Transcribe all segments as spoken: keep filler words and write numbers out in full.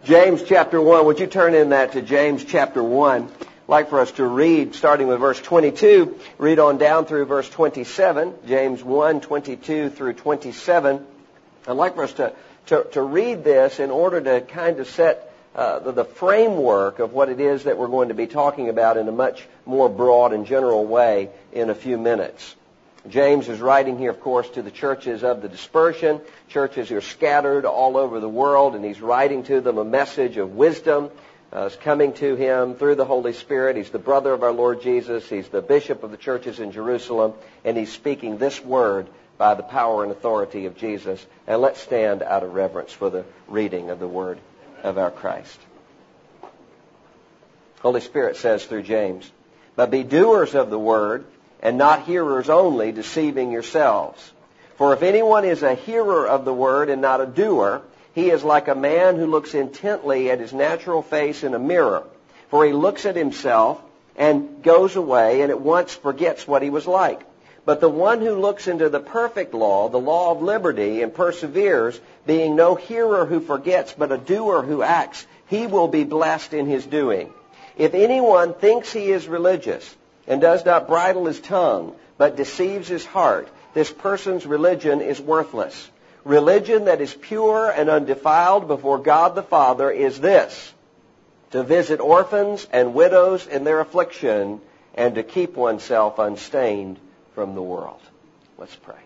James chapter one. Would you turn in that to James chapter one? I'd like for us to read, starting with verse twenty-two, read on down through verse twenty-seven. James one, twenty-two through twenty-seven. I'd like for us to, to, to read this in order to kind of set uh, the, the framework of what it is that we're going to be talking about in a much more broad and general way in a few minutes. James is writing here, of course, to the churches of the dispersion, churches who are scattered all over the world, and he's writing to them a message of wisdom. Uh, is coming to him through the Holy Spirit. He's the brother of our Lord Jesus. He's the bishop of the churches in Jerusalem, and he's speaking this word by the power and authority of Jesus. And let's stand out of reverence for the reading of the word of our Christ. Holy Spirit says through James, "But be doers of the word, and not hearers only, deceiving yourselves. For if anyone is a hearer of the word and not a doer, he is like a man who looks intently at his natural face in a mirror. For he looks at himself and goes away and at once forgets what he was like. But the one who looks into the perfect law, the law of liberty, and perseveres, being no hearer who forgets, but a doer who acts, he will be blessed in his doing. If anyone thinks he is religious and does not bridle his tongue, but deceives his heart, this person's religion is worthless. Religion that is pure and undefiled before God the Father is this, to visit orphans and widows in their affliction, and to keep oneself unstained from the world." Let's pray.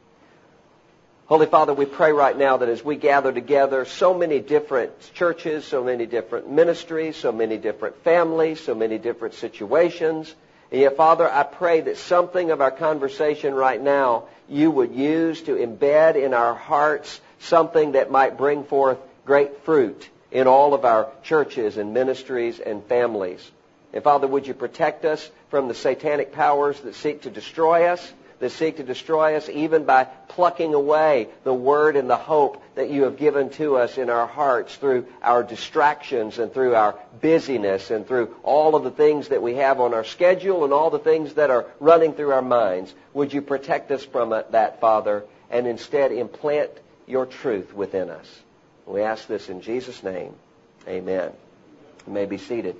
Holy Father, we pray right now that as we gather together, so many different churches, so many different ministries, so many different families, so many different situations, and yet, Father, I pray that something of our conversation right now you would use to embed in our hearts something that might bring forth great fruit in all of our churches and ministries and families. And Father, would you protect us from the satanic powers that seek to destroy us, that seek to destroy us even by plucking away the word and the hope that you have given to us in our hearts through our distractions and through our busyness and through all of the things that we have on our schedule and all the things that are running through our minds. Would you protect us from that, Father, and instead implant your truth within us? We ask this in Jesus' name. Amen. You may be seated.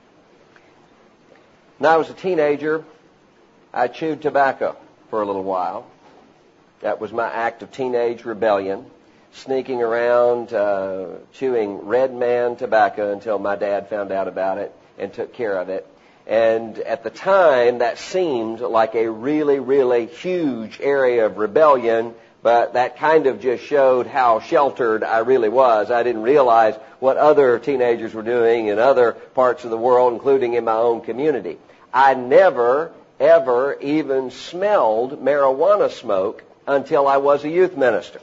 When I was a teenager, I chewed tobacco for a little while. That was my act of teenage rebellion, sneaking around, uh, chewing Red Man tobacco until my dad found out about it and took care of it. And at the time, that seemed like a really, really huge area of rebellion, but that kind of just showed how sheltered I really was. I didn't realize what other teenagers were doing in other parts of the world, including in my own community. I never ever even smelled marijuana smoke until I was a youth minister.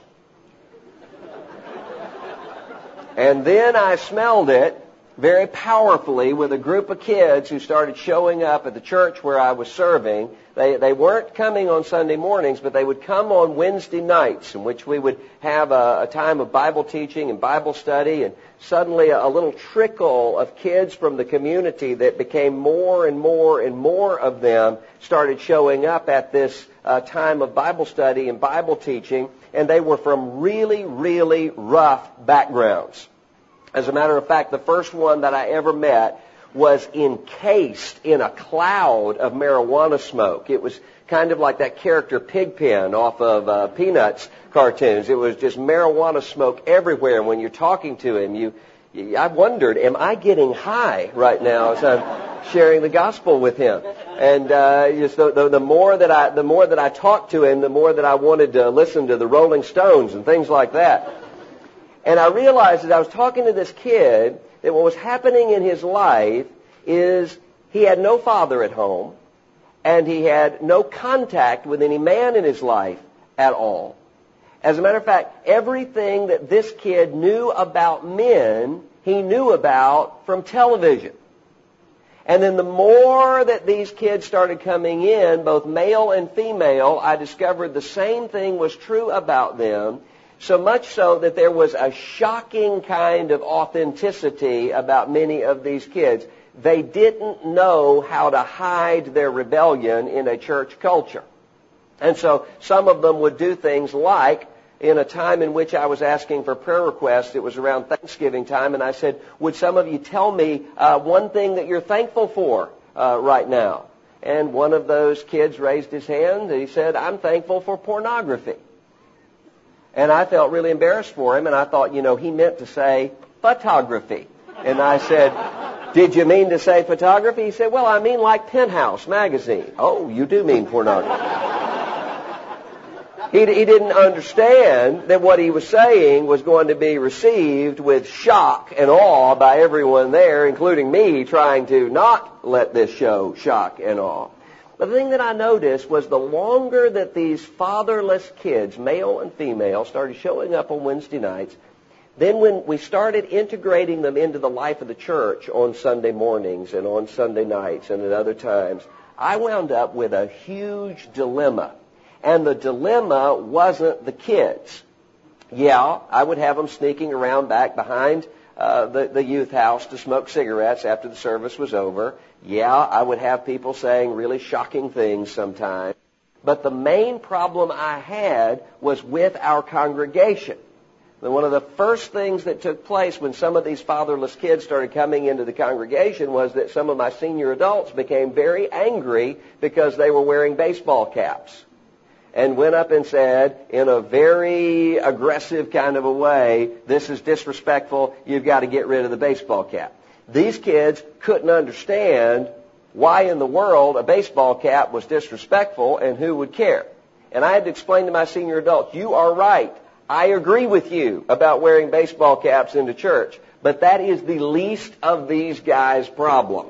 And then I smelled it very powerfully with a group of kids who started showing up at the church where I was serving. They they weren't coming on Sunday mornings, but they would come on Wednesday nights, in which we would have a, a time of Bible teaching and Bible study, and suddenly a, a little trickle of kids from the community that became more and more and more of them started showing up at this uh, time of Bible study and Bible teaching, and they were from really, really rough backgrounds. As a matter of fact, the first one that I ever met was encased in a cloud of marijuana smoke. It was kind of like that character Pigpen off of uh, Peanuts cartoons. It was just marijuana smoke everywhere. And when you're talking to him, you, you I wondered, am I getting high right now as I'm sharing the gospel with him? And uh, just the, the, the more that I the more that I talked to him, the more that I wanted to listen to the Rolling Stones and things like that. And I realized as I was talking to this kid that what was happening in his life is he had no father at home, and he had no contact with any man in his life at all. As a matter of fact, everything that this kid knew about men, he knew about from television. And then the more that these kids started coming in, both male and female, I discovered the same thing was true about them. So much so that there was a shocking kind of authenticity about many of these kids. They didn't know how to hide their rebellion in a church culture. And so some of them would do things like in a time in which I was asking for prayer requests. It was around Thanksgiving time, and I said, would some of you tell me uh, one thing that you're thankful for uh, right now? And one of those kids raised his hand, and he said, I'm thankful for pornography. And I felt really embarrassed for him, and I thought, you know, he meant to say photography. And I said, did you mean to say photography? He said, well, I mean like Penthouse magazine. Oh, you do mean pornography. He, he didn't understand that what he was saying was going to be received with shock and awe by everyone there, including me trying to not let this show shock and awe. But the thing that I noticed was the longer that these fatherless kids, male and female, started showing up on Wednesday nights, then when we started integrating them into the life of the church on Sunday mornings and on Sunday nights and at other times, I wound up with a huge dilemma. And the dilemma wasn't the kids. Yeah, I would have them sneaking around back behind uh, the, the youth house to smoke cigarettes after the service was over. Yeah, I would have people saying really shocking things sometimes. But the main problem I had was with our congregation. And one of the first things that took place when some of these fatherless kids started coming into the congregation was that some of my senior adults became very angry because they were wearing baseball caps. And went up and said, in a very aggressive kind of a way, this is disrespectful, you've got to get rid of the baseball cap. These kids couldn't understand why in the world a baseball cap was disrespectful and who would care. And I had to explain to my senior adults, you are right, I agree with you about wearing baseball caps into church, but that is the least of these guys' problem.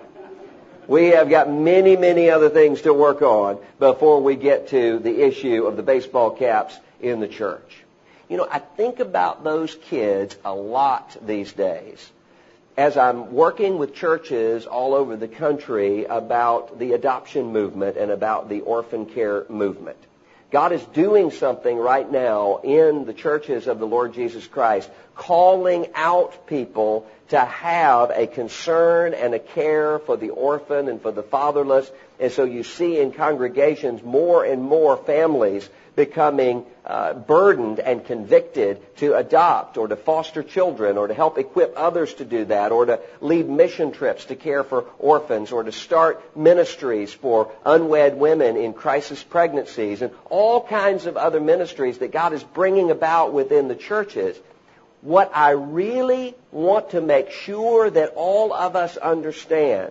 We have got many, many other things to work on before we get to the issue of the baseball caps in the church. You know, I think about those kids a lot these days as I'm working with churches all over the country about the adoption movement and about the orphan care movement. God is doing something right now in the churches of the Lord Jesus Christ, calling out people to have a concern and a care for the orphan and for the fatherless. And so you see in congregations more and more families becoming uh, burdened and convicted to adopt or to foster children or to help equip others to do that or to lead mission trips to care for orphans or to start ministries for unwed women in crisis pregnancies and all kinds of other ministries that God is bringing about within the churches. What I really want to make sure that all of us understand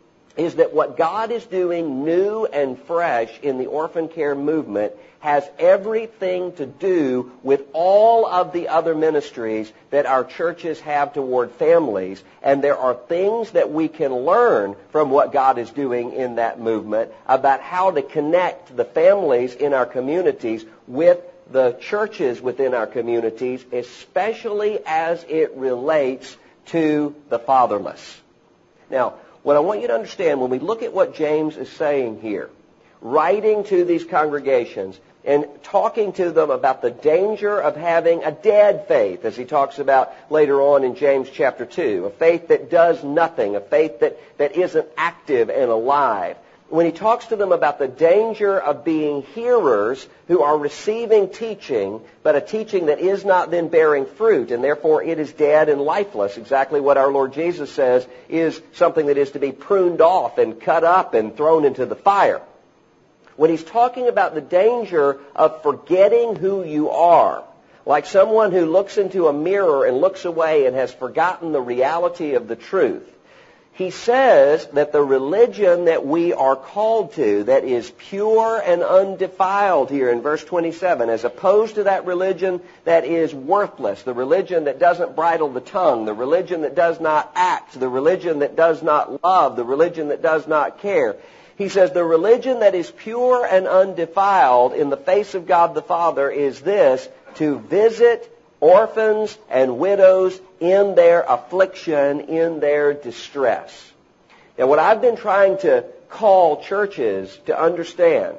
is that what God is doing new and fresh in the orphan care movement has everything to do with all of the other ministries that our churches have toward families. And there are things that we can learn from what God is doing in that movement about how to connect the families in our communities with the churches within our communities, especially as it relates to the fatherless. Now, what I want you to understand, when we look at what James is saying here, writing to these congregations and talking to them about the danger of having a dead faith, as he talks about later on in James chapter two, a faith that does nothing, a faith that, that isn't active and alive. When he talks to them about the danger of being hearers who are receiving teaching, but a teaching that is not then bearing fruit, and therefore it is dead and lifeless, exactly what our Lord Jesus says is something that is to be pruned off and cut up and thrown into the fire. When he's talking about the danger of forgetting who you are, like someone who looks into a mirror and looks away and has forgotten the reality of the truth, he says that the religion that we are called to, that is pure and undefiled here in verse twenty-seven, as opposed to that religion that is worthless, the religion that doesn't bridle the tongue, the religion that does not act, the religion that does not love, the religion that does not care. He says the religion that is pure and undefiled in the face of God the Father is this, to visit orphans and widows in their affliction, in their distress. Now, what I've been trying to call churches to understand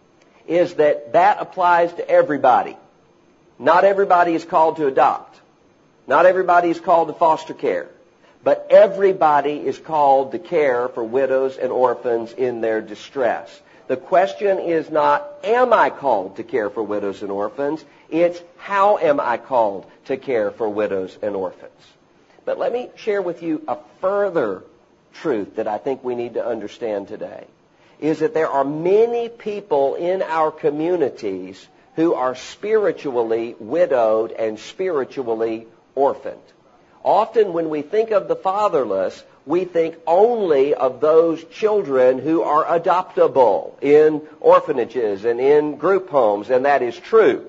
is that that applies to everybody. Not everybody is called to adopt. Not everybody is called to foster care. But everybody is called to care for widows and orphans in their distress. The question is not, am I called to care for widows and orphans? It's, how am I called to care for widows and orphans? But let me share with you a further truth that I think we need to understand today, is that there are many people in our communities who are spiritually widowed and spiritually orphaned. Often when we think of the fatherless, we think only of those children who are adoptable in orphanages and in group homes, and that is true.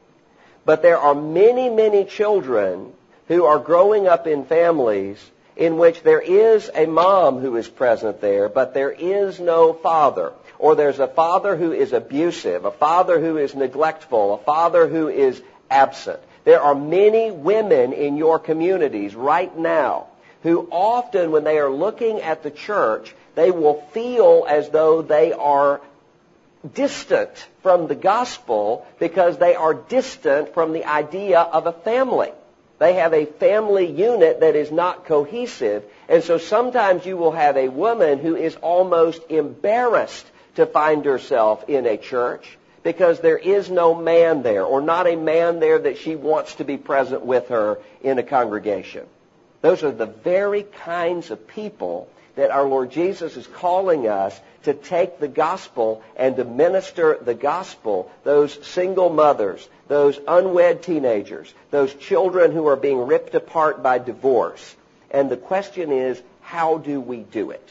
But there are many, many children who are growing up in families in which there is a mom who is present there, but there is no father. Or there's a father who is abusive, a father who is neglectful, a father who is absent. There are many women in your communities right now who often, when they are looking at the church, they will feel as though they are distant from the gospel because they are distant from the idea of a family. They have a family unit that is not cohesive, and so sometimes you will have a woman who is almost embarrassed to find herself in a church because there is no man there, or not a man there that she wants to be present with her in a congregation. Those are the very kinds of people that our Lord Jesus is calling us to take the gospel and to minister the gospel. Those single mothers, those unwed teenagers, those children who are being ripped apart by divorce. And the question is, how do we do it?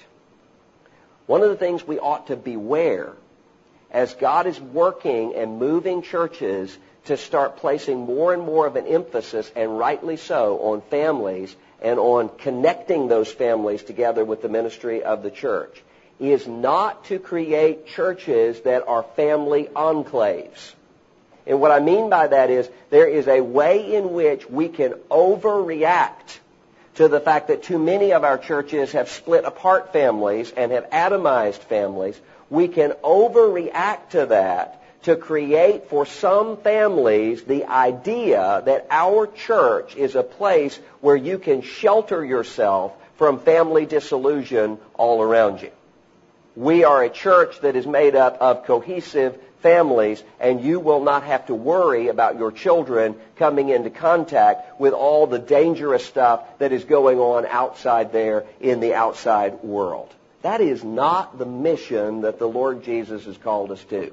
One of the things we ought to beware as God is working and moving churches to start placing more and more of an emphasis, and rightly so, on families and on connecting those families together with the ministry of the church, is not to create churches that are family enclaves. And what I mean by that is there is a way in which we can overreact to the fact that too many of our churches have split apart families and have atomized families. We can overreact to that to create for some families the idea that our church is a place where you can shelter yourself from family disillusion all around you. We are a church that is made up of cohesive families, and you will not have to worry about your children coming into contact with all the dangerous stuff that is going on outside there in the outside world. That is not the mission that the Lord Jesus has called us to.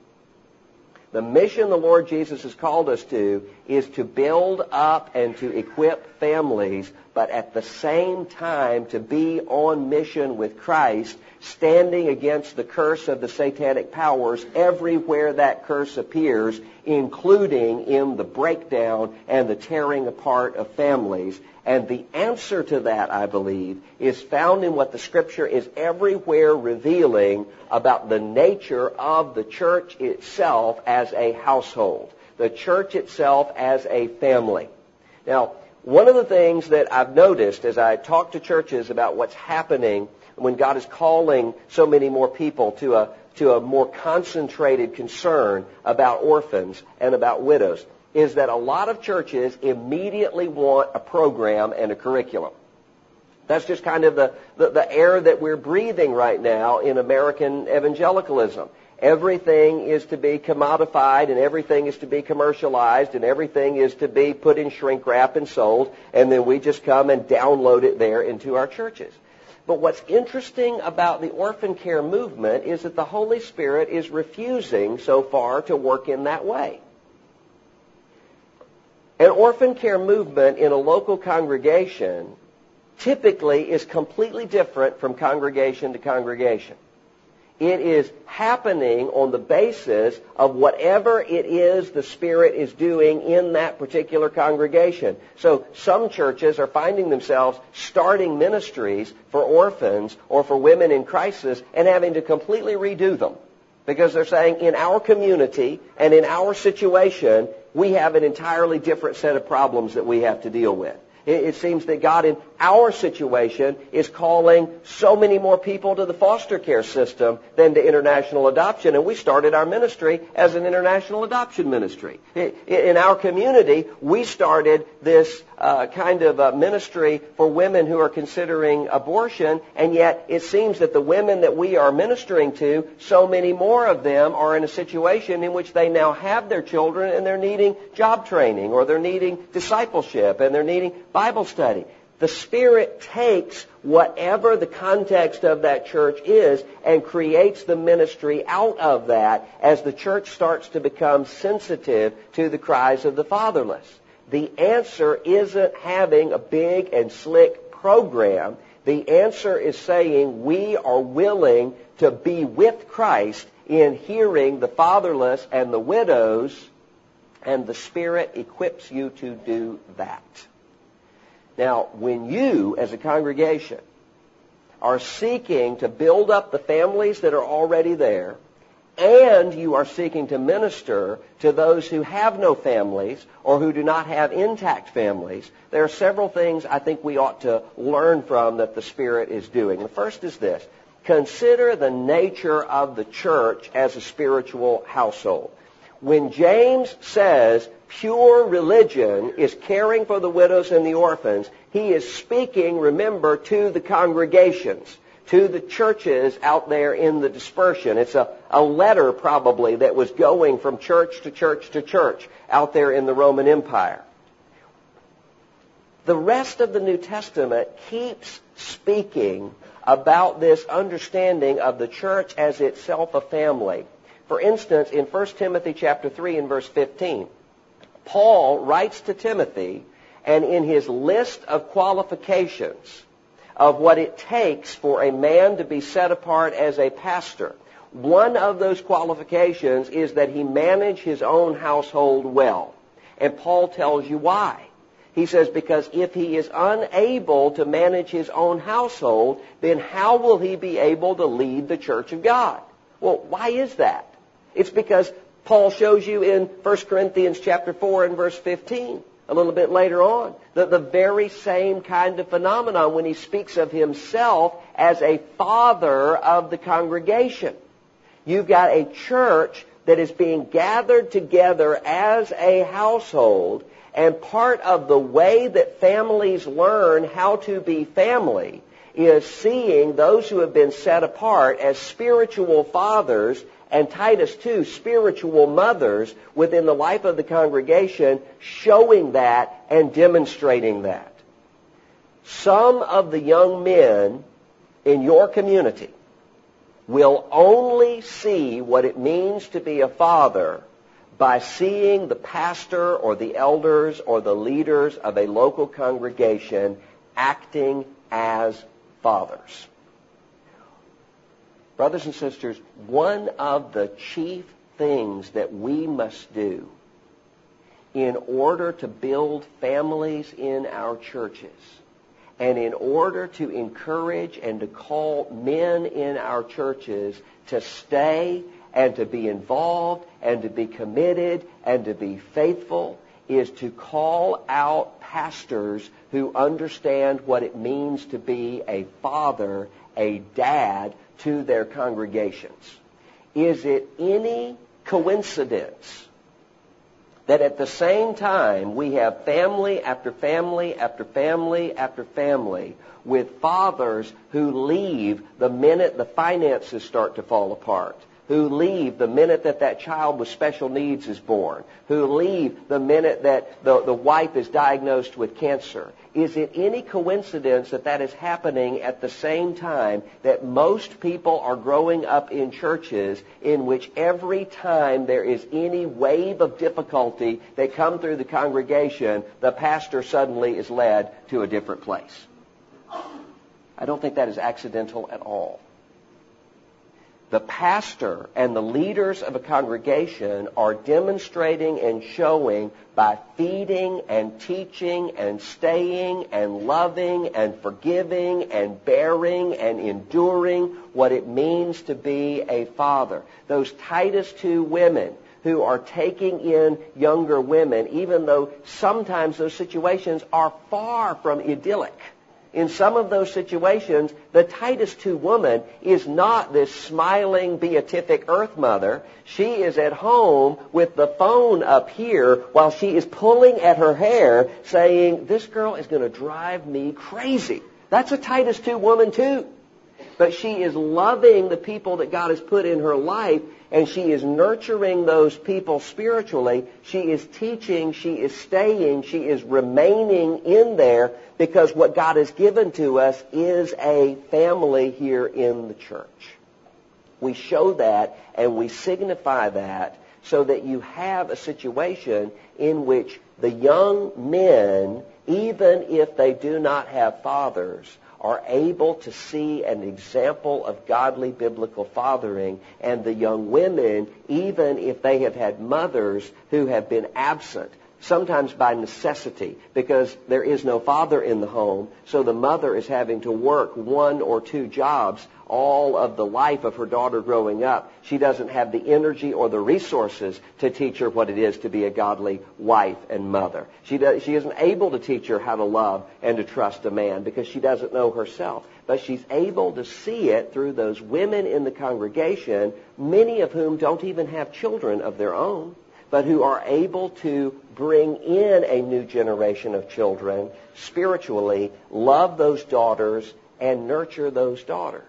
The mission the Lord Jesus has called us to is to build up and to equip families, but at the same time to be on mission with Christ, standing against the curse of the satanic powers everywhere that curse appears, including in the breakdown and the tearing apart of families. And the answer to that, I believe, is found in what the Scripture is everywhere revealing about the nature of the church itself as a household, the church itself as a family. Now, one of the things that I've noticed as I talk to churches about what's happening when God is calling so many more people to a to a more concentrated concern about orphans and about widows, is that a lot of churches immediately want a program and a curriculum. That's just kind of the, the, the air that we're breathing right now in American evangelicalism. Everything is to be commodified, and everything is to be commercialized, and everything is to be put in shrink wrap and sold, and then we just come and download it there into our churches. But what's interesting about the orphan care movement is that the Holy Spirit is refusing so far to work in that way. An orphan care movement in a local congregation typically is completely different from congregation to congregation. It is happening on the basis of whatever it is the Spirit is doing in that particular congregation. So some churches are finding themselves starting ministries for orphans or for women in crisis and having to completely redo them, because they're saying in our community and in our situation, we have an entirely different set of problems that we have to deal with. It seems that God in our situation is calling so many more people to the foster care system than to international adoption. And we started our ministry as an international adoption ministry. In our community, we started this uh, kind of uh, ministry for women who are considering abortion, and yet it seems that the women that we are ministering to, so many more of them are in a situation in which they now have their children and they're needing job training, or they're needing discipleship, and they're needing Bible study. The Spirit takes whatever the context of that church is and creates the ministry out of that as the church starts to become sensitive to the cries of the fatherless. The answer isn't having a big and slick program. The answer is saying we are willing to be with Christ in hearing the fatherless and the widows, and the Spirit equips you to do that. Now, when you, as a congregation, are seeking to build up the families that are already there, and you are seeking to minister to those who have no families or who do not have intact families, there are several things I think we ought to learn from that the Spirit is doing. The first is this: consider the nature of the church as a spiritual household. When James says pure religion is caring for the widows and the orphans, he is speaking, remember, to the congregations, to the churches out there in the dispersion. It's a, a letter probably that was going from church to church to church out there in the Roman Empire. The rest of the New Testament keeps speaking about this understanding of the church as itself a family. For instance, in First Timothy chapter three and verse fifteen, Paul writes to Timothy, and in his list of qualifications of what it takes for a man to be set apart as a pastor, one of those qualifications is that he manage his own household well. And Paul tells you why. He says, because if he is unable to manage his own household, then how will he be able to lead the church of God? Well, why is that? It's because Paul shows you in First Corinthians chapter four and verse fifteen, a little bit later on, that the very same kind of phenomenon when he speaks of himself as a father of the congregation. You've got a church that is being gathered together as a household, and part of the way that families learn how to be family is seeing those who have been set apart as spiritual fathers, and Titus two, spiritual mothers within the life of the congregation, showing that and demonstrating that. Some of the young men in your community will only see what it means to be a father by seeing the pastor or the elders or the leaders of a local congregation acting as fathers. Brothers and sisters, one of the chief things that we must do in order to build families in our churches, and in order to encourage and to call men in our churches to stay and to be involved and to be committed and to be faithful, is to call out pastors who understand what it means to be a father, a dad, to their congregations. Is it any coincidence that at the same time we have family after family after family after family with fathers who leave the minute the finances start to fall apart, who leave the minute that that child with special needs is born, who leave the minute that the, the wife is diagnosed with cancer? Is it any coincidence that that is happening at the same time that most people are growing up in churches in which every time there is any wave of difficulty that come through the congregation, the pastor suddenly is led to a different place? I don't think that is accidental at all. The pastor and the leaders of a congregation are demonstrating and showing by feeding and teaching and staying and loving and forgiving and bearing and enduring what it means to be a father. Those Titus two women who are taking in younger women, even though sometimes those situations are far from idyllic. in some of those situations, the Titus two woman is not this smiling, beatific earth mother. She is at home with the phone up here while she is pulling at her hair saying, this girl is going to drive me crazy. That's a Titus two woman too. But she is loving the people that God has put in her life, and she is nurturing those people spiritually. She is teaching, she is staying, she is remaining in there, because what God has given to us is a family here in the church. We show that and we signify that so that you have a situation in which the young men, even if they do not have fathers, are able to see an example of godly biblical fathering, and the young women, even if they have had mothers who have been absent, sometimes by necessity, because there is no father in the home, so the mother is having to work one or two jobs all of the life of her daughter growing up. She doesn't have the energy or the resources to teach her what it is to be a godly wife and mother. She does, she isn't able to teach her how to love and to trust a man because she doesn't know herself. But she's able to see it through those women in the congregation, many of whom don't even have children of their own, but who are able to bring in a new generation of children spiritually, love those daughters, and nurture those daughters.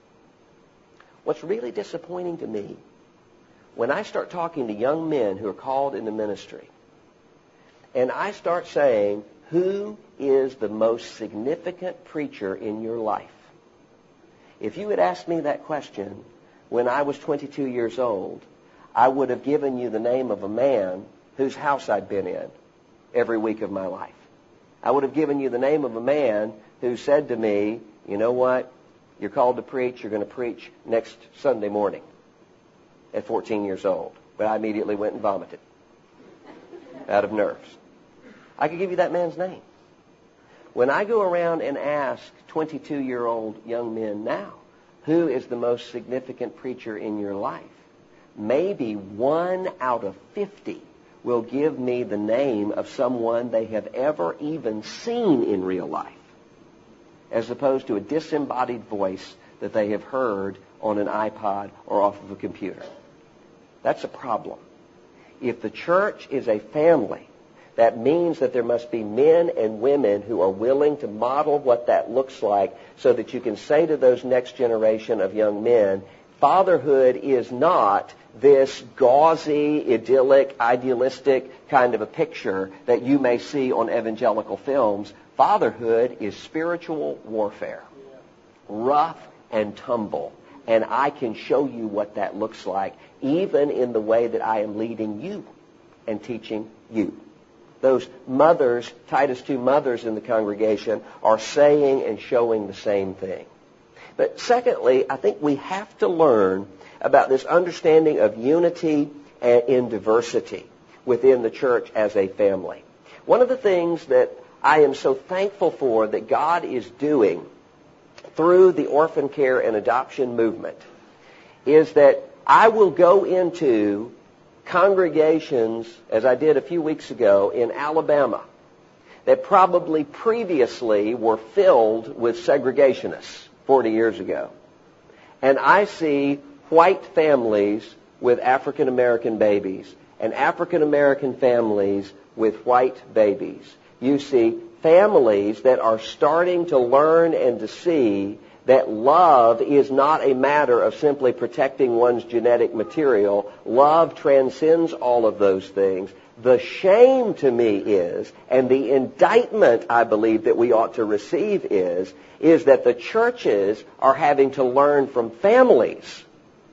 What's really disappointing to me, when I start talking to young men who are called into ministry, and I start saying, who is the most significant preacher in your life? If you had asked me that question when I was twenty-two years old, I would have given you the name of a man whose house I'd been in every week of my life. I would have given you the name of a man who said to me, you know what? You're called to preach. You're going to preach next Sunday morning at fourteen years old. But I immediately went and vomited out of nerves. I could give you that man's name. When I go around and ask twenty-two-year-old young men now, who is the most significant preacher in your life? Maybe one out of fifty will give me the name of someone they have ever even seen in real life, as opposed to a disembodied voice that they have heard on an iPod or off of a computer. That's a problem. If the church is a family, that means that there must be men and women who are willing to model what that looks like so that you can say to those next generation of young men, fatherhood is not this gauzy, idyllic, idealistic kind of a picture that you may see on evangelical films. Fatherhood is spiritual warfare, rough and tumble. And I can show you what that looks like, even in the way that I am leading you and teaching you. Those mothers, Titus two mothers in the congregation, are saying and showing the same thing. But secondly, I think we have to learn about this understanding of unity and in diversity within the church as a family. One of the things that I am so thankful for that God is doing through the orphan care and adoption movement is that I will go into congregations, as I did a few weeks ago in Alabama, that probably previously were filled with segregationists forty years ago. And I see white families with African American babies and African American families with white babies. You see families that are starting to learn and to see that love is not a matter of simply protecting one's genetic material. Love transcends all of those things. The shame to me is, and the indictment I believe that we ought to receive is, is that the churches are having to learn from families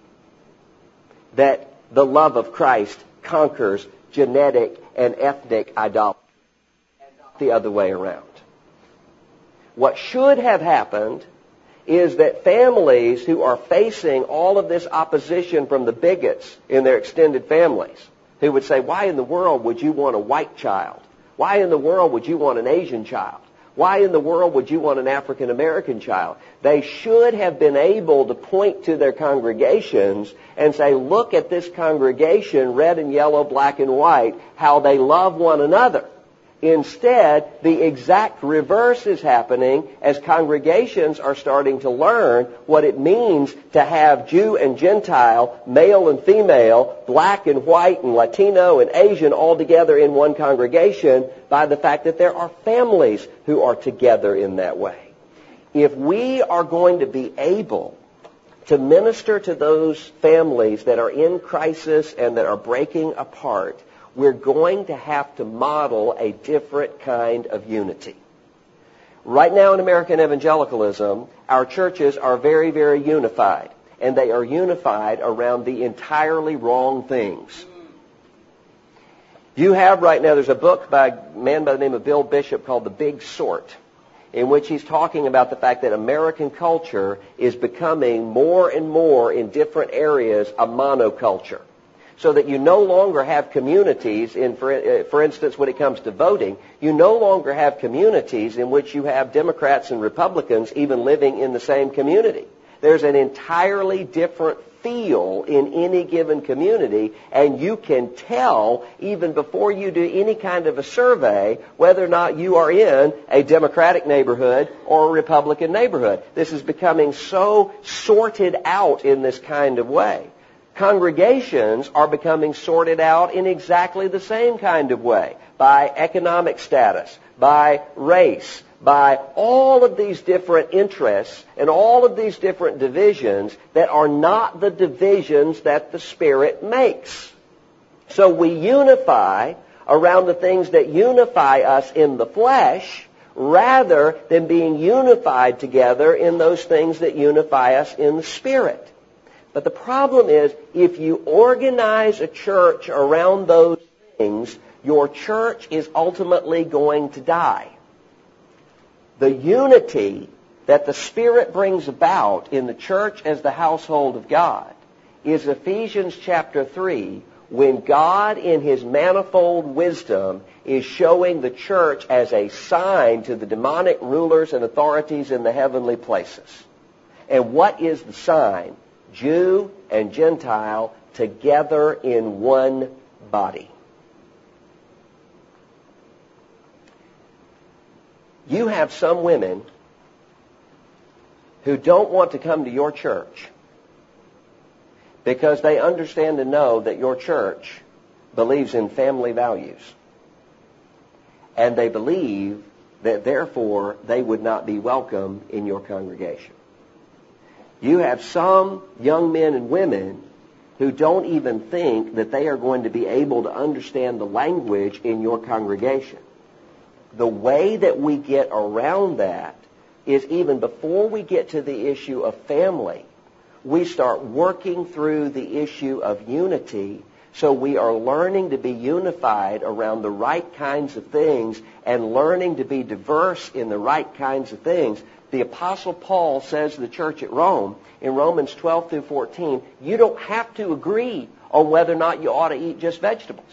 that the love of Christ conquers genetic and ethnic idolatry, and not the other way around. What should have happened is that families who are facing all of this opposition from the bigots in their extended families, who would say, why in the world would you want a white child? Why in the world would you want an Asian child? Why in the world would you want an African American child? They should have been able to point to their congregations and say, look at this congregation, red and yellow, black and white, how they love one another. Instead, the exact reverse is happening as congregations are starting to learn what it means to have Jew and Gentile, male and female, black and white and Latino and Asian all together in one congregation by the fact that there are families who are together in that way. If we are going to be able to minister to those families that are in crisis and that are breaking apart, we're going to have to model a different kind of unity. Right now in American evangelicalism, our churches are very, very unified, and they are unified around the entirely wrong things. You have right now, there's a book by a man by the name of Bill Bishop called The Big Sort, in which he's talking about the fact that American culture is becoming more and more in different areas a monoculture. So that you no longer have communities, in, for, for instance, when it comes to voting, you no longer have communities in which you have Democrats and Republicans even living in the same community. There's an entirely different feel in any given community, and you can tell even before you do any kind of a survey whether or not you are in a Democratic neighborhood or a Republican neighborhood. This is becoming so sorted out in this kind of way. Congregations are becoming sorted out in exactly the same kind of way, by economic status, by race, by all of these different interests and all of these different divisions that are not the divisions that the Spirit makes. So we unify around the things that unify us in the flesh rather than being unified together in those things that unify us in the Spirit. But the problem is, if you organize a church around those things, your church is ultimately going to die. The unity that the Spirit brings about in the church as the household of God is Ephesians chapter three, when God in His manifold wisdom is showing the church as a sign to the demonic rulers and authorities in the heavenly places. And what is the sign? Jew and Gentile together in one body. You have some women who don't want to come to your church because they understand and know that your church believes in family values. And they believe that therefore they would not be welcome in your congregation. You have some young men and women who don't even think that they are going to be able to understand the language in your congregation. The way that we get around that is even before we get to the issue of family, we start working through the issue of unity. So we are learning to be unified around the right kinds of things and learning to be diverse in the right kinds of things. The Apostle Paul says to the church at Rome, in Romans twelve through fourteen, you don't have to agree on whether or not you ought to eat just vegetables.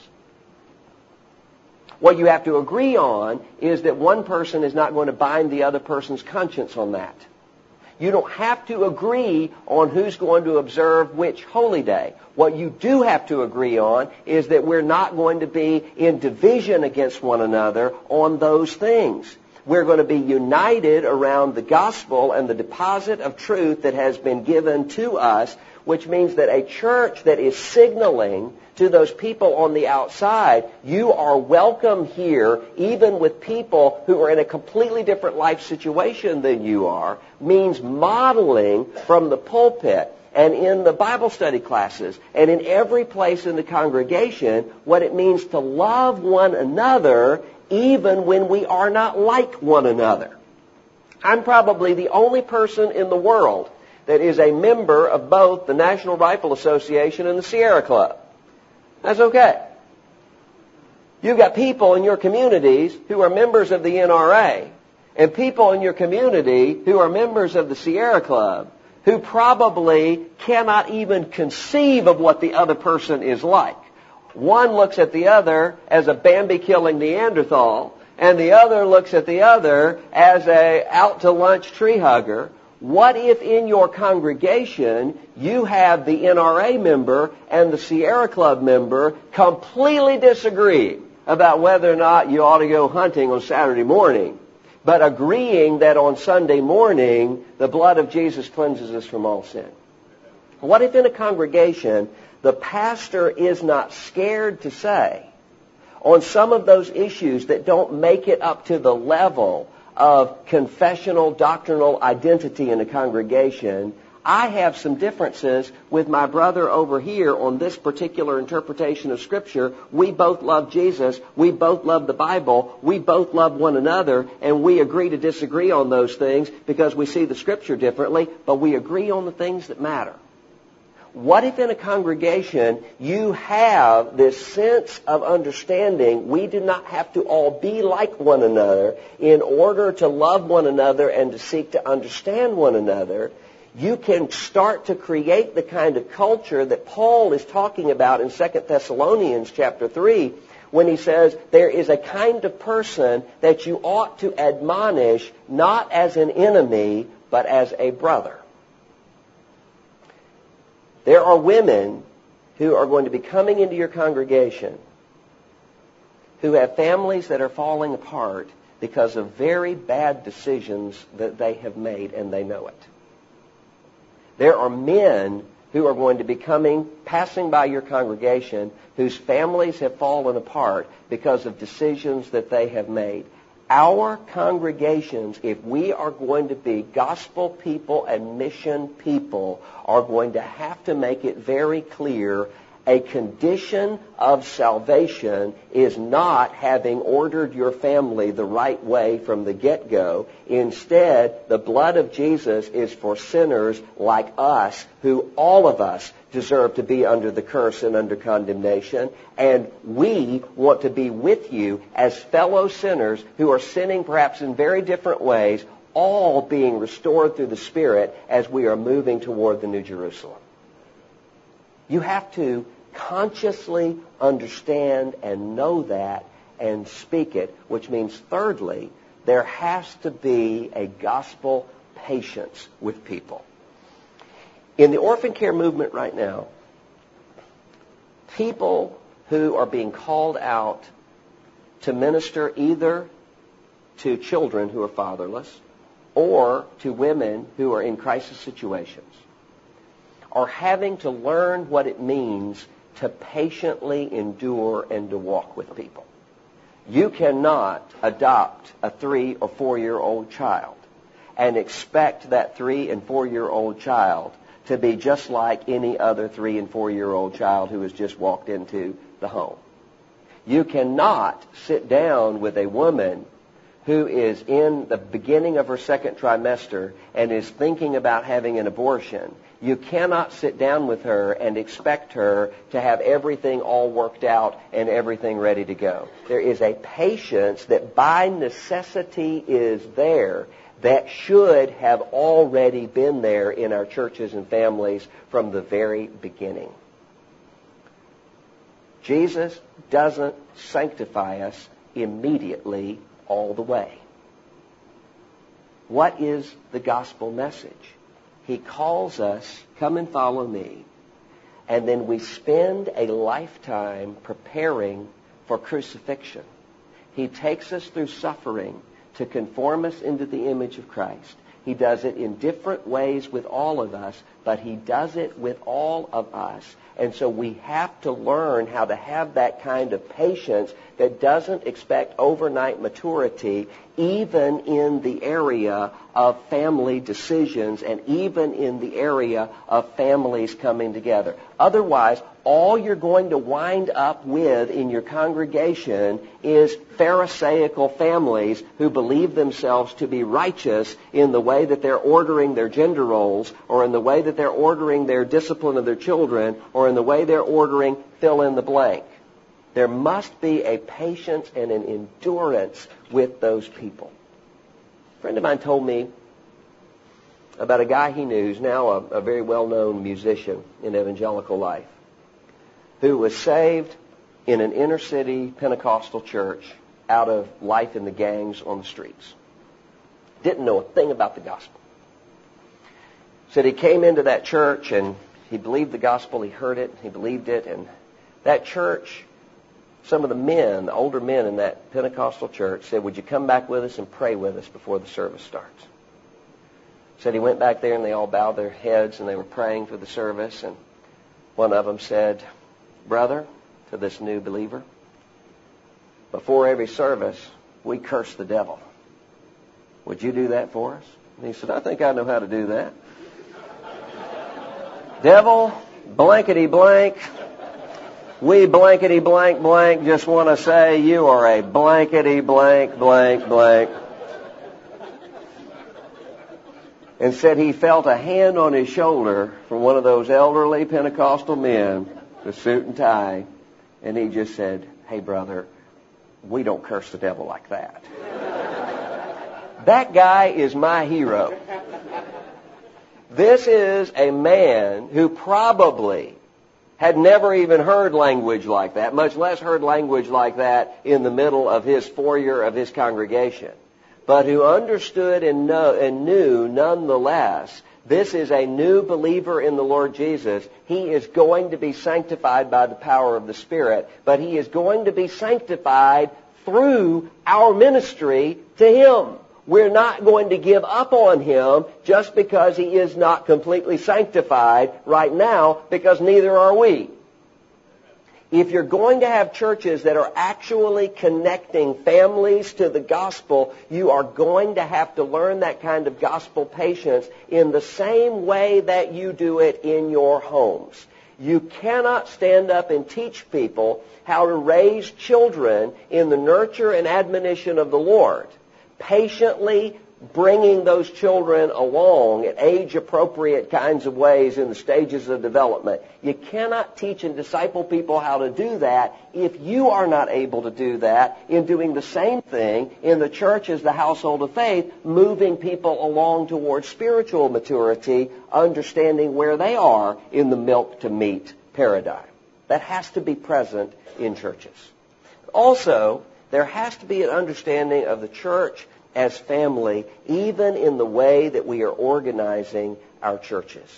What you have to agree on is that one person is not going to bind the other person's conscience on that. You don't have to agree on who's going to observe which holy day. What you do have to agree on is that we're not going to be in division against one another on those things. We're going to be united around the gospel and the deposit of truth that has been given to us, which means that a church that is signaling to those people on the outside, you are welcome here, even with people who are in a completely different life situation than you are, means modeling from the pulpit and in the Bible study classes and in every place in the congregation what it means to love one another even when we are not like one another. I'm probably the only person in the world that is a member of both the National Rifle Association and the Sierra Club. That's okay. You've got people in your communities who are members of the N R A and people in your community who are members of the Sierra Club who probably cannot even conceive of what the other person is like. One looks at the other as a Bambi-killing Neanderthal, and the other looks at the other as a out-to-lunch tree hugger. What if in your congregation you have the N R A member and the Sierra Club member completely disagree about whether or not you ought to go hunting on Saturday morning, but agreeing that on Sunday morning the blood of Jesus cleanses us from all sin. What if in a congregation the pastor is not scared to say, on some of those issues that don't make it up to the level of confessional, doctrinal identity in a congregation, I have some differences with my brother over here on this particular interpretation of Scripture. We both love Jesus. We both love the Bible. We both love one another, and we agree to disagree on those things because we see the Scripture differently, but we agree on the things that matter. What if in a congregation you have this sense of understanding we do not have to all be like one another in order to love one another and to seek to understand one another? You can start to create the kind of culture that Paul is talking about in Second Thessalonians chapter three when he says there is a kind of person that you ought to admonish not as an enemy but as a brother. There are women who are going to be coming into your congregation who have families that are falling apart because of very bad decisions that they have made, and they know it. There are men who are going to be coming, passing by your congregation, whose families have fallen apart because of decisions that they have made. Our congregations, if we are going to be gospel people and mission people, are going to have to make it very clear a condition of salvation is not having ordered your family the right way from the get-go. Instead, the blood of Jesus is for sinners like us, who all of us deserve to be under the curse and under condemnation. And we want to be with you as fellow sinners who are sinning perhaps in very different ways, all being restored through the Spirit as we are moving toward the New Jerusalem. You have to consciously understand and know that and speak it, which means, thirdly, there has to be a gospel patience with people. In the orphan care movement right now, people who are being called out to minister either to children who are fatherless or to women who are in crisis situations are having to learn what it means to patiently endure and to walk with people. You cannot adopt a three or four-year-old child and expect that three and four-year-old child to be just like any other three and four-year-old child who has just walked into the home. You cannot sit down with a woman who is in the beginning of her second trimester and is thinking about having an abortion. You cannot sit down with her and expect her to have everything all worked out and everything ready to go. There is a patience that by necessity is there that should have already been there in our churches and families from the very beginning. Jesus doesn't sanctify us immediately all the way. What is the gospel message? He calls us, come and follow me, and then we spend a lifetime preparing for crucifixion. He takes us through suffering to conform us into the image of Christ. He does it in different ways with all of us, but he does it with all of us. And so we have to learn how to have that kind of patience that doesn't expect overnight maturity, even in the area of family decisions and even in the area of families coming together. Otherwise, all you're going to wind up with in your congregation is Pharisaical families who believe themselves to be righteous in the way that they're ordering their gender roles, or in the way that they're ordering their discipline of their children, or in the way they're ordering fill in the blank. There must be a patience and an endurance with those people. A friend of mine told me about a guy he knew, who's now a, a very well-known musician in evangelical life, who was saved in an inner-city Pentecostal church out of life in the gangs on the streets. Didn't know a thing about the gospel. Said he came into that church and he believed the gospel, he heard it, he believed it, and that church some of the men, the older men in that Pentecostal church said, would you come back with us and pray with us before the service starts? Said he went back there and they all bowed their heads and they were praying for the service. And one of them said, brother, to this new believer, before every service, we curse the devil. Would you do that for us? And he said, I think I know how to do that. Devil, blankety blank, we blankety blank blank just want to say you are a blankety blank blank blank. And said he felt a hand on his shoulder from one of those elderly Pentecostal men with suit and tie. And he just said, hey, brother, we don't curse the devil like that. That guy is my hero. This is a man who probably had never even heard language like that, much less heard language like that in the middle of his foyer of his congregation, but who understood and, know, and knew nonetheless, this is a new believer in the Lord Jesus. He is going to be sanctified by the power of the Spirit, but he is going to be sanctified through our ministry to him. We're not going to give up on him just because he is not completely sanctified right now, because neither are we. If you're going to have churches that are actually connecting families to the gospel, you are going to have to learn that kind of gospel patience in the same way that you do it in your homes. You cannot stand up and teach people how to raise children in the nurture and admonition of the Lord, patiently bringing those children along at age-appropriate kinds of ways in the stages of development. You cannot teach and disciple people how to do that if you are not able to do that in doing the same thing in the church as the household of faith, moving people along towards spiritual maturity, understanding where they are in the milk-to-meat paradigm. That has to be present in churches. Also, there has to be an understanding of the church as family, even in the way that we are organizing our churches.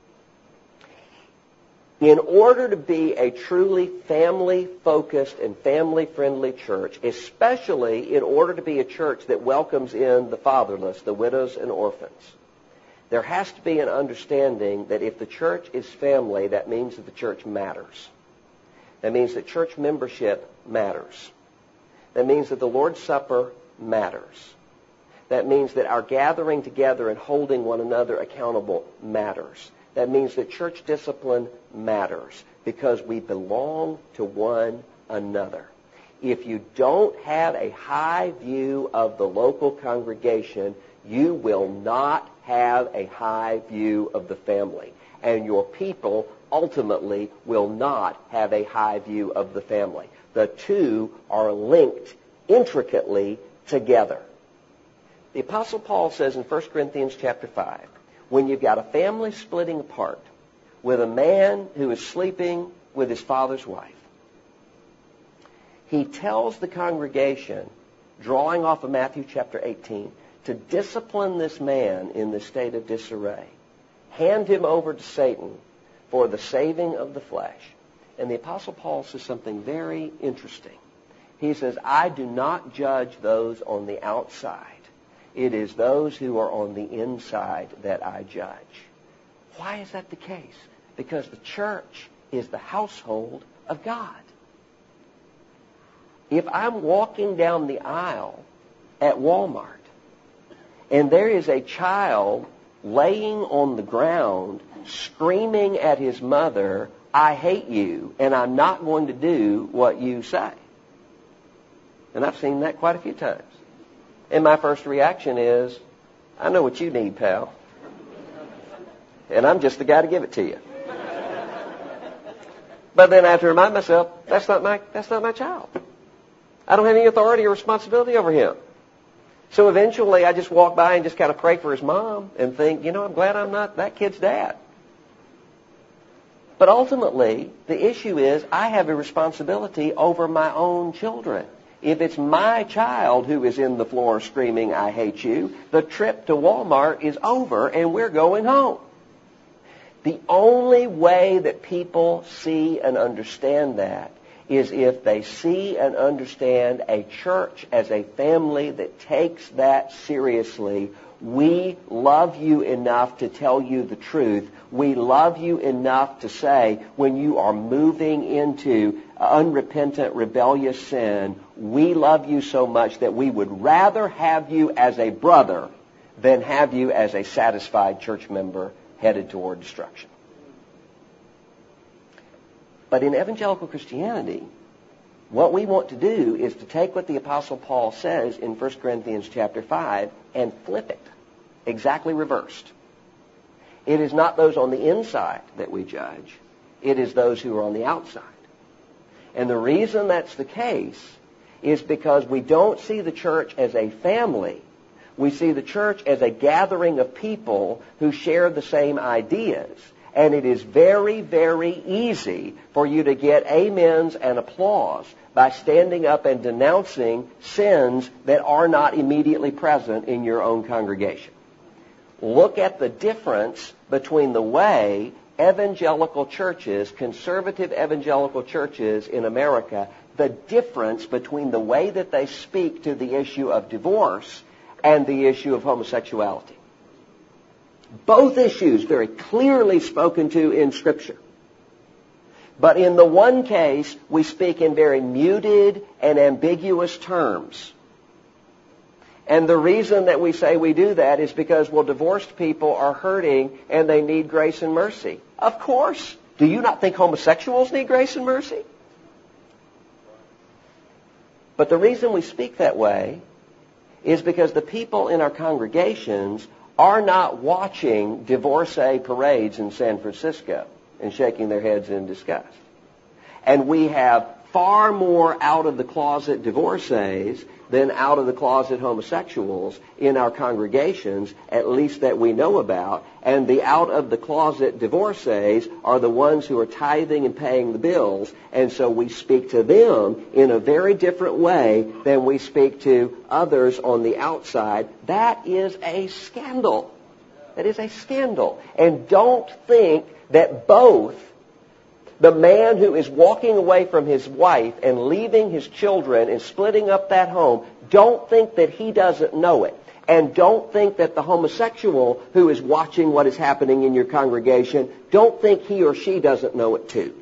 In order to be a truly family-focused and family-friendly church, especially in order to be a church that welcomes in the fatherless, the widows and orphans, there has to be an understanding that if the church is family, that means that the church matters. That means that church membership matters. That means that the Lord's Supper matters. That means that our gathering together and holding one another accountable matters. That means that church discipline matters because we belong to one another. If you don't have a high view of the local congregation, you will not have a high view of the family. And your people ultimately will not have a high view of the family. The two are linked intricately together. The Apostle Paul says in First Corinthians chapter five, when you've got a family splitting apart with a man who is sleeping with his father's wife, he tells the congregation, drawing off of Matthew chapter eighteen, to discipline this man in the state of disarray. Hand him over to Satan for the saving of the flesh. And the Apostle Paul says something very interesting. He says, I do not judge those on the outside. It is those who are on the inside that I judge. Why is that the case? Because the church is the household of God. If I'm walking down the aisle at Walmart and there is a child laying on the ground screaming at his mother, I hate you, and I'm not going to do what you say. And I've seen that quite a few times. And my first reaction is, I know what you need, pal. And I'm just the guy to give it to you. But then I have to remind myself, that's not my, that's not my child. I don't have any authority or responsibility over him. So eventually I just walk by and just kind of pray for his mom and think, you know, I'm glad I'm not that kid's dad. But ultimately, the issue is I have a responsibility over my own children. If it's my child who is in the floor screaming, I hate you, the trip to Walmart is over and we're going home. The only way that people see and understand that is if they see and understand a church as a family that takes that seriously. We love you enough to tell you the truth. We love you enough to say when you are moving into unrepentant, rebellious sin, we love you so much that we would rather have you as a brother than have you as a satisfied church member headed toward destruction. But in evangelical Christianity, what we want to do is to take what the Apostle Paul says in First Corinthians chapter five and flip it, exactly reversed. It is not those on the inside that we judge. It is those who are on the outside. And the reason that's the case is because we don't see the church as a family. We see the church as a gathering of people who share the same ideas. And it is very, very easy for you to get amens and applause by standing up and denouncing sins that are not immediately present in your own congregation. Look at the difference between the way evangelical churches, conservative evangelical churches in America, the difference between the way that they speak to the issue of divorce and the issue of homosexuality. Both issues very clearly spoken to in Scripture. But in the one case, we speak in very muted and ambiguous terms. And the reason that we say we do that is because, well, divorced people are hurting and they need grace and mercy. Of course. Do you not think homosexuals need grace and mercy? But the reason we speak that way is because the people in our congregations are not watching divorcee parades in San Francisco and shaking their heads in disgust. And we have far more out-of-the-closet divorcees than out-of-the-closet homosexuals in our congregations, at least that we know about. And the out-of-the-closet divorcees are the ones who are tithing and paying the bills. And so we speak to them in a very different way than we speak to others on the outside. That is a scandal. That is a scandal. And don't think that both the man who is walking away from his wife and leaving his children and splitting up that home, don't think that he doesn't know it. And don't think that the homosexual who is watching what is happening in your congregation, don't think he or she doesn't know it too.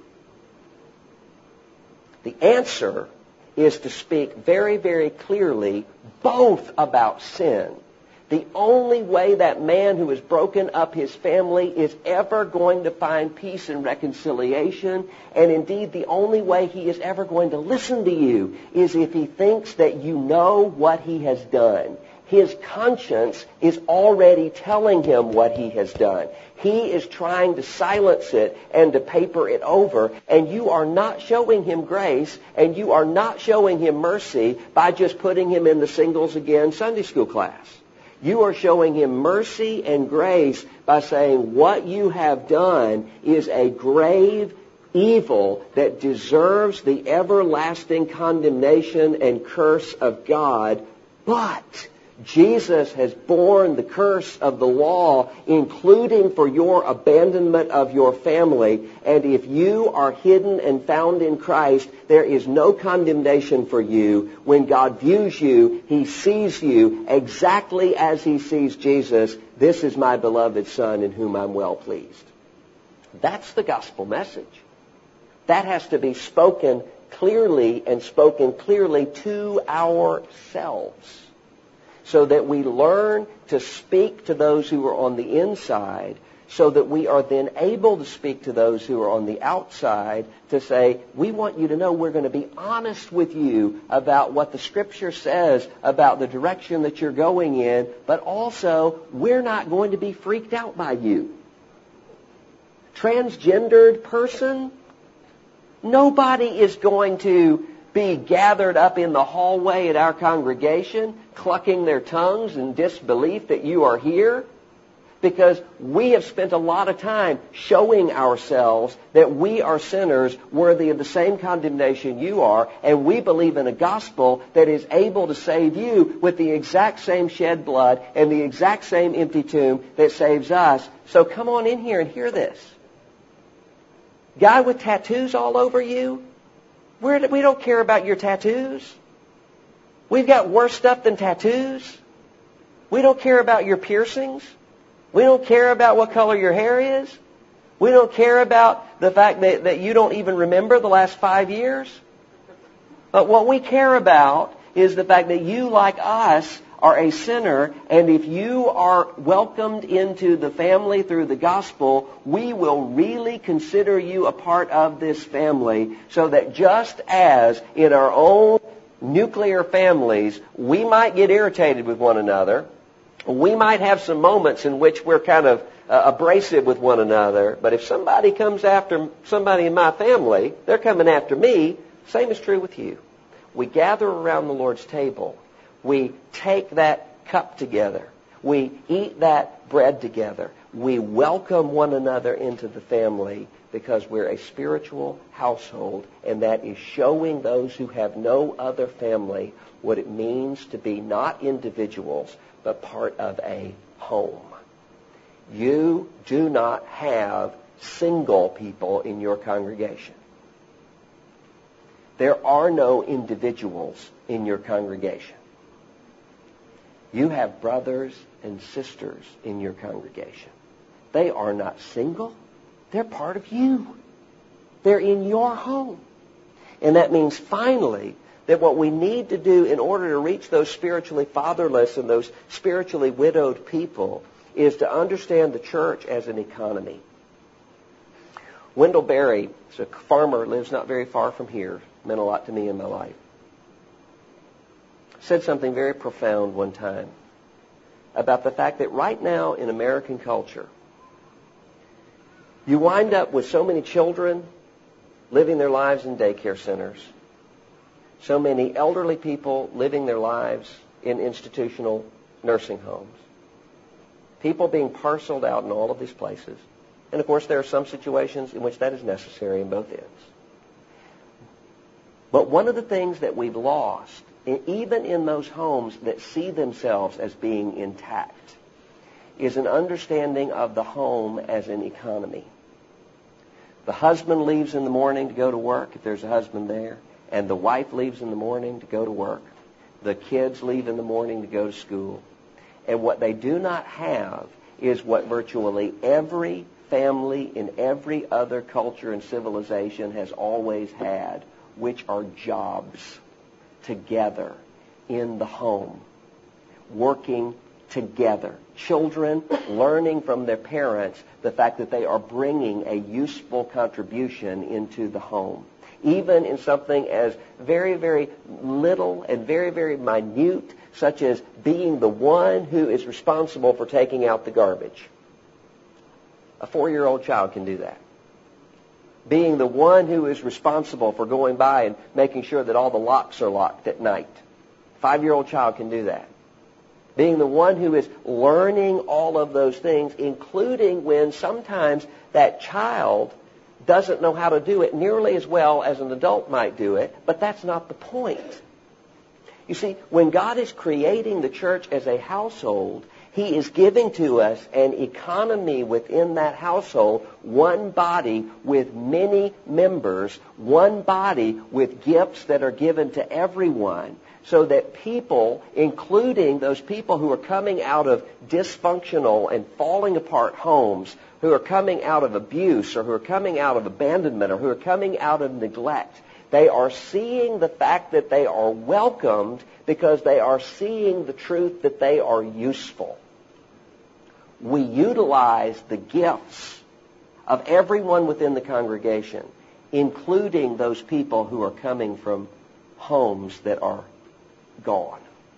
The answer is to speak very, very clearly both about sin. The only way that man who has broken up his family is ever going to find peace and reconciliation, and indeed the only way he is ever going to listen to you, is if he thinks that you know what he has done. His conscience is already telling him what he has done. He is trying to silence it and to paper it over, and you are not showing him grace, and you are not showing him mercy by just putting him in the Singles Again Sunday school class. You are showing him mercy and grace by saying what you have done is a grave evil that deserves the everlasting condemnation and curse of God, but Jesus has borne the curse of the law, including for your abandonment of your family. And if you are hidden and found in Christ, there is no condemnation for you. When God views you, He sees you exactly as He sees Jesus. This is my beloved Son in whom I'm well pleased. That's the gospel message. That has to be spoken clearly and spoken clearly to ourselves, so that we learn to speak to those who are on the inside, so that we are then able to speak to those who are on the outside to say, we want you to know we're going to be honest with you about what the Scripture says about the direction that you're going in, but also we're not going to be freaked out by you. Transgendered person, nobody is going to be gathered up in the hallway at our congregation, clucking their tongues in disbelief that you are here, because we have spent a lot of time showing ourselves that we are sinners worthy of the same condemnation you are, and we believe in a gospel that is able to save you with the exact same shed blood and the exact same empty tomb that saves us. So come on in here and hear this. Guy with tattoos all over you, We're, we don't care about your tattoos. We've got worse stuff than tattoos. We don't care about your piercings. We don't care about what color your hair is. We don't care about the fact that, that you don't even remember the last five years. But what we care about is the fact that you, like us, are a sinner, and if you are welcomed into the family through the gospel, we will really consider you a part of this family, so that just as in our own nuclear families, we might get irritated with one another, we might have some moments in which we're kind of uh, abrasive with one another, but if somebody comes after somebody in my family, they're coming after me. Same is true with you. We gather around the Lord's table. We take that cup together. We eat that bread together. We welcome one another into the family because we're a spiritual household, and that is showing those who have no other family what it means to be not individuals, but part of a home. You do not have single people in your congregation. There are no individuals in your congregation. You have brothers and sisters in your congregation. They are not single. They're part of you. They're in your home. And that means, finally, that what we need to do in order to reach those spiritually fatherless and those spiritually widowed people is to understand the church as an economy. Wendell Berry is a farmer, lives not very far from here, meant a lot to me in my life. Said something very profound one time about the fact that right now in American culture, you wind up with so many children living their lives in daycare centers, so many elderly people living their lives in institutional nursing homes, people being parceled out in all of these places. And of course, there are some situations in which that is necessary in both ends. But one of the things that we've lost, even in those homes that see themselves as being intact, is an understanding of the home as an economy. The husband leaves in the morning to go to work, if there's a husband there, and the wife leaves in the morning to go to work. The kids leave in the morning to go to school. And what they do not have is what virtually every family in every other culture and civilization has always had, which are jobs together in the home, working together. Children learning from their parents the fact that they are bringing a useful contribution into the home. Even in something as very, very little and very, very minute, such as being the one who is responsible for taking out the garbage. A four-year-old child can do that. Being the one who is responsible for going by and making sure that all the locks are locked at night. A five-year-old child can do that. Being the one who is learning all of those things, including when sometimes that child doesn't know how to do it nearly as well as an adult might do it, but that's not the point. You see, when God is creating the church as a household, He is giving to us an economy within that household, one body with many members, one body with gifts that are given to everyone, so that people, including those people who are coming out of dysfunctional and falling apart homes, who are coming out of abuse or who are coming out of abandonment or who are coming out of neglect, they are seeing the fact that they are welcomed because they are seeing the truth that they are useful. We utilize the gifts of everyone within the congregation, including those people who are coming from homes that are gone.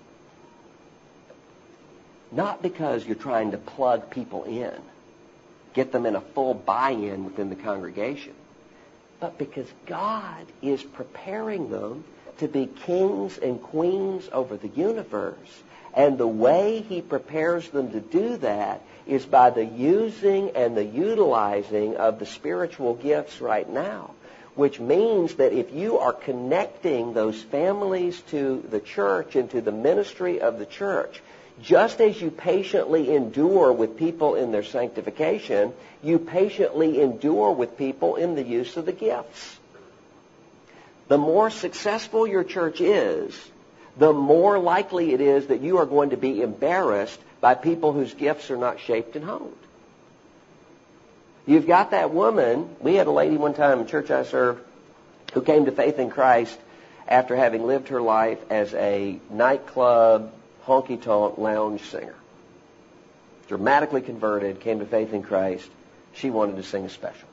Not because you're trying to plug people in, get them in a full buy-in within the congregation, but because God is preparing them to be kings and queens over the universe. And the way He prepares them to do that is by the using and the utilizing of the spiritual gifts right now. Which means that if you are connecting those families to the church and to the ministry of the church, just as you patiently endure with people in their sanctification, you patiently endure with people in the use of the gifts. The more successful your church is, the more likely it is that you are going to be embarrassed by people whose gifts are not shaped and honed. You've got that woman. We had a lady one time in church I served who came to faith in Christ after having lived her life as a nightclub, honky-tonk lounge singer. Dramatically converted, came to faith in Christ. She wanted to sing a special.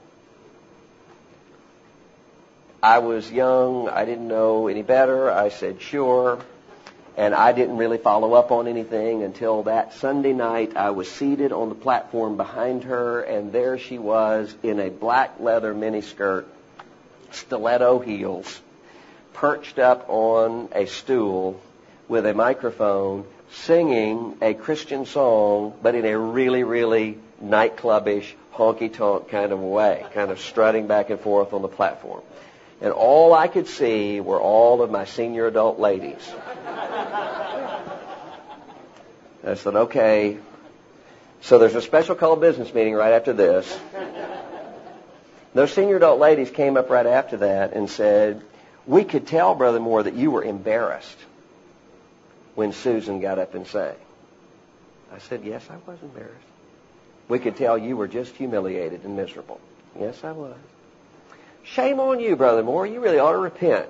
I was young. I didn't know any better. I said, sure. And I didn't really follow up on anything until that Sunday night. I was seated on the platform behind her, and there she was in a black leather miniskirt, stiletto heels, perched up on a stool with a microphone, singing a Christian song, but in a really, really nightclubish, honky-tonk kind of way, kind of strutting back and forth on the platform. And all I could see were all of my senior adult ladies. I said, okay, so there's a special call business meeting right after this. Those senior adult ladies came up right after that and said, we could tell, Brother Moore, that you were embarrassed when Susan got up and sang. I said, yes, I was embarrassed. We could tell you were just humiliated and miserable. Yes, I was. Shame on you, Brother Moore. You really ought to repent.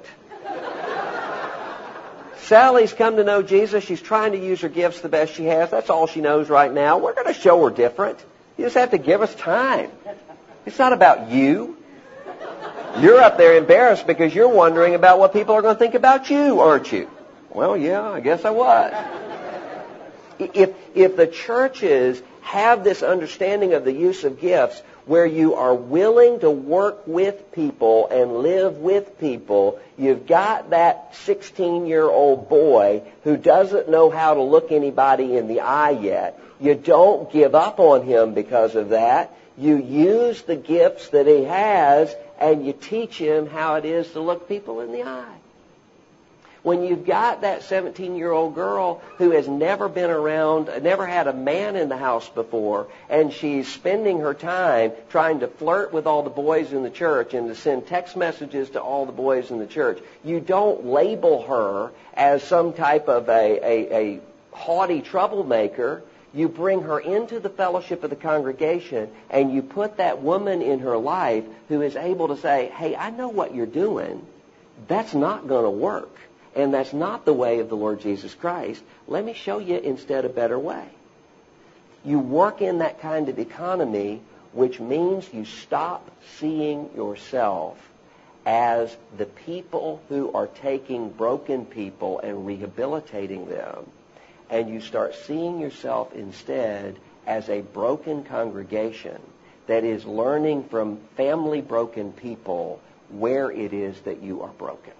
Sally's come to know Jesus. She's trying to use her gifts the best she has. That's all she knows right now. We're going to show her different. You just have to give us time. It's not about you. You're up there embarrassed because you're wondering about what people are going to think about you, aren't you? Well, yeah, I guess I was. If, if the churches have this understanding of the use of gifts where you are willing to work with people and live with people, you've got that sixteen-year-old boy who doesn't know how to look anybody in the eye yet. You don't give up on him because of that. You use the gifts that he has and you teach him how it is to look people in the eye. When you've got that seventeen-year-old girl who has never been around, never had a man in the house before, and she's spending her time trying to flirt with all the boys in the church and to send text messages to all the boys in the church, you don't label her as some type of a, a, a haughty troublemaker. You bring her into the fellowship of the congregation and you put that woman in her life who is able to say, hey, I know what you're doing. That's not going to work. And that's not the way of the Lord Jesus Christ. Let me show you instead a better way. You work in that kind of economy, which means you stop seeing yourself as the people who are taking broken people and rehabilitating them. And you start seeing yourself instead as a broken congregation that is learning from family broken people where it is that you are broken.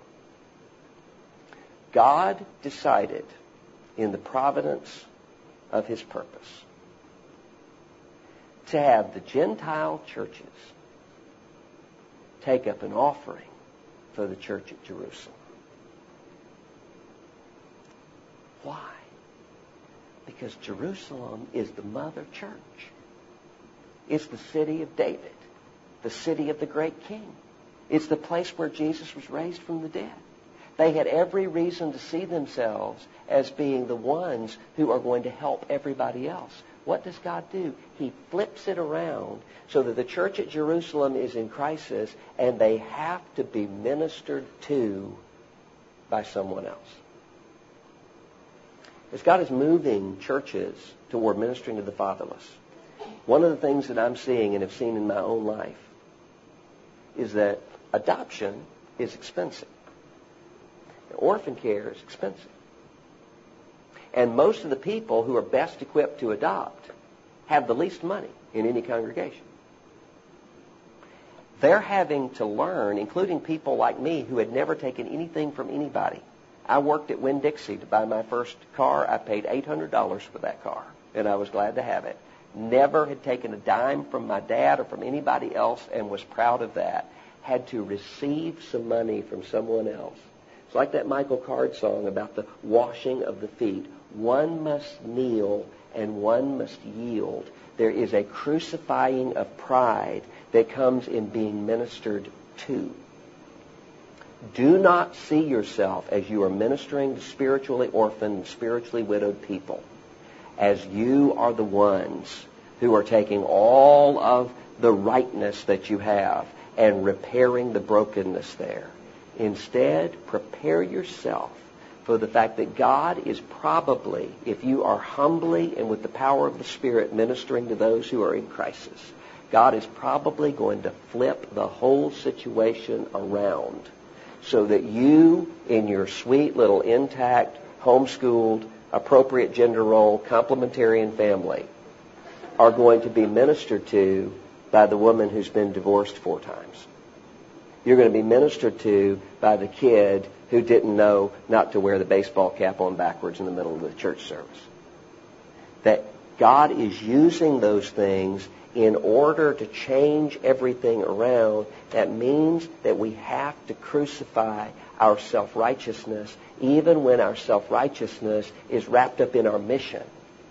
God decided in the providence of his purpose to have the Gentile churches take up an offering for the church at Jerusalem. Why? Because Jerusalem is the mother church. It's the city of David, the city of the great king. It's the place where Jesus was raised from the dead. They had every reason to see themselves as being the ones who are going to help everybody else. What does God do? He flips it around so that the church at Jerusalem is in crisis and they have to be ministered to by someone else. As God is moving churches toward ministering to the fatherless, one of the things that I'm seeing and have seen in my own life is that adoption is expensive. Orphan care is expensive. And most of the people who are best equipped to adopt have the least money in any congregation. They're having to learn, including people like me who had never taken anything from anybody. I worked at Winn-Dixie to buy my first car. I paid eight hundred dollars for that car, and I was glad to have it. Never had taken a dime from my dad or from anybody else and was proud of that. Had to receive some money from someone else. It's like that Michael Card song about the washing of the feet. One must kneel and one must yield. There is a crucifying of pride that comes in being ministered to. Do not see yourself as you are ministering to spiritually orphaned, spiritually widowed people, as you are the ones who are taking all of the rightness that you have and repairing the brokenness there. Instead, prepare yourself for the fact that God is probably, if you are humbly and with the power of the Spirit ministering to those who are in crisis, God is probably going to flip the whole situation around so that you, in your sweet little intact, homeschooled, appropriate gender role, complementarian family, are going to be ministered to by the woman who's been divorced four times. You're going to be ministered to by the kid who didn't know not to wear the baseball cap on backwards in the middle of the church service. That God is using those things in order to change everything around. That means that we have to crucify our self-righteousness, even when our self-righteousness is wrapped up in our mission.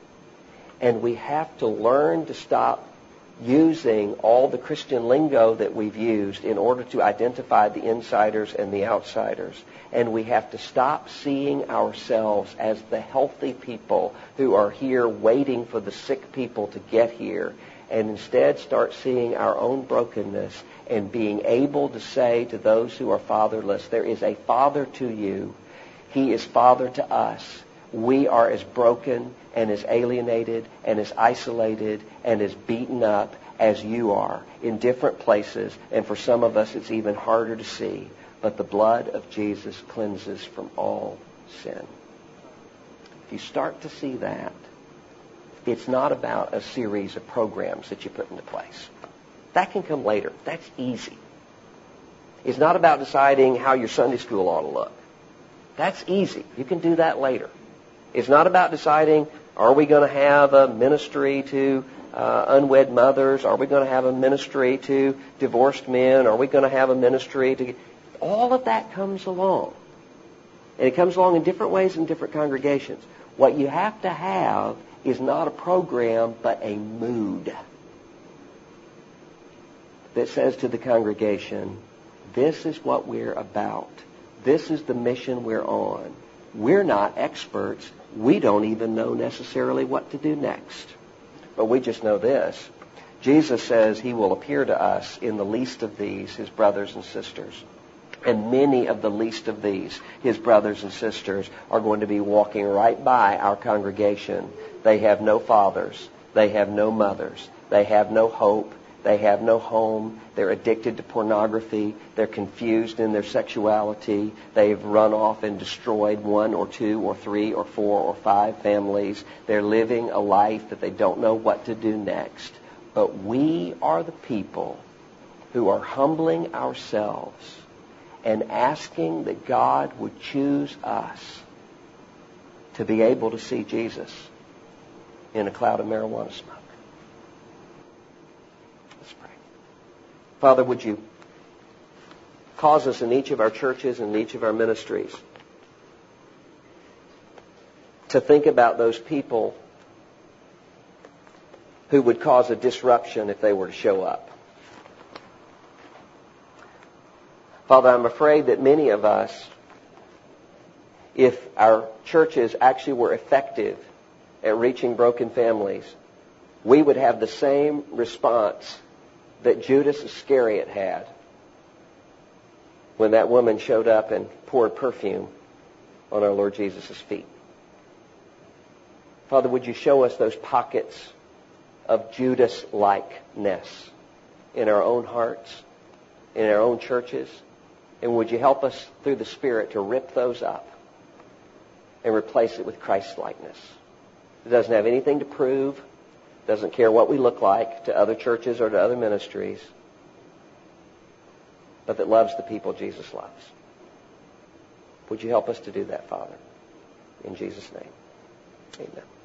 And we have to learn to stop using all the Christian lingo that we've used in order to identify the insiders and the outsiders. And we have to stop seeing ourselves as the healthy people who are here waiting for the sick people to get here, and instead start seeing our own brokenness and being able to say to those who are fatherless, there is a father to you. He is father to us. We are as broken and as alienated and as isolated and as beaten up as you are in different places. And for some of us, it's even harder to see. But the blood of Jesus cleanses from all sin. If you start to see that, it's not about a series of programs that you put into place. That can come later. That's easy. It's not about deciding how your Sunday school ought to look. That's easy. You can do that later. It's not about deciding, are we going to have a ministry to uh, unwed mothers? Are we going to have a ministry to divorced men? Are we going to have a ministry to... All of that comes along. And it comes along in different ways in different congregations. What you have to have is not a program, but a mood that says to the congregation, this is what we're about. This is the mission we're on. We're not experts. We don't even know necessarily what to do next. But we just know this. Jesus says he will appear to us in the least of these, his brothers and sisters. And many of the least of these, his brothers and sisters, are going to be walking right by our congregation. They have no fathers. They have no mothers. They have no hope. They have no home. They're addicted to pornography. They're confused in their sexuality. They've run off and destroyed one or two or three or four or five families. They're living a life that they don't know what to do next. But we are the people who are humbling ourselves and asking that God would choose us to be able to see Jesus in a cloud of marijuana smoke. Let's pray. Father, would you cause us in each of our churches and each of our ministries to think about those people who would cause a disruption if they were to show up. Father, I'm afraid that many of us, if our churches actually were effective at reaching broken families, we would have the same response that Judas Iscariot had when that woman showed up and poured perfume on our Lord Jesus' feet. Father, would you show us those pockets of Judas-likeness in our own hearts, in our own churches? And would you help us through the Spirit to rip those up and replace it with Christ-likeness? It doesn't have anything to prove, doesn't care what we look like to other churches or to other ministries, but that loves the people Jesus loves. Would you help us to do that, Father? In Jesus' name, amen.